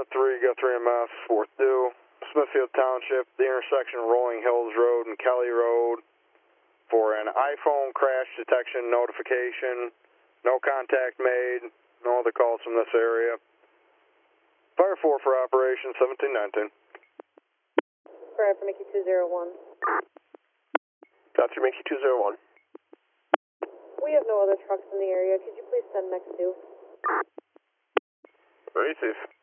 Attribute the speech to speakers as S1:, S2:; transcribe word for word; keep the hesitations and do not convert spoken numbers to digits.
S1: to three, go three M S, fourth due. Smithfield Township, the intersection of Rolling Hills Road and Kelly Road for an iPhone crash detection notification. No contact made, no other calls from this area. Fire four for operation seventeen nineteen.
S2: Fire for Mickey two zero one.
S1: Gotcha, Mickey two zero one.
S2: We have no other trucks in the area. Could you please send next two?
S1: Very safe.